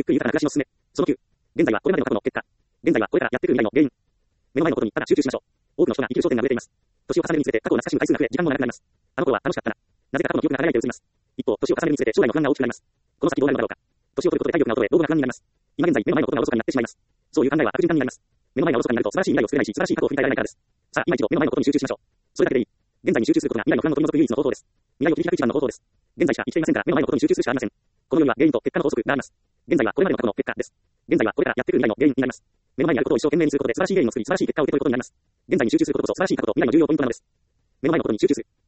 くり豊かな暮らしの進め。その9、現在はこれまでの過去の結果。現在はこれからやってくる未来の原因。目の前のことにただ集中しましょう。多くの人が生きる焦点がぶれています。年を重ねるにつれて過去を懐かしむ回数が増え、時間も長くなります。あの頃は楽しかったな。なぜか過去の記憶が輝いて映ります。一方、年を重ねるにつれて将来の不安が大きくなります。この先どうなるのだろうか。年を取ることで体力が衰え、道具が不安になります。今現在、目の前のことがおろそかになってしまいます。そういう考えは悪循環になります。目の前がおろそかになると素晴らしい未来を作れないし、素晴らしい過去を振り返られないからです。さあ、今一度目の前のことに集中しましょう。それだけでいい。現在に集中することが未来の不安を取り除く唯一の方法です。未来を切り開く一番の方法です。現在しか生きていませんから、目の前のことに集中するしかありません。この世には原因と結果の法則があります。現在はこれまでの過去の結果です。現在はこれからやってくる未来の原因になります。目の前にあることを一生懸命にすることで素晴らしい原因を作り、素晴らしい結果を受け取ることになります。現在に集中することこそ素晴らしい過去と未来の重要ポイントなのです。目の前のことに集中する。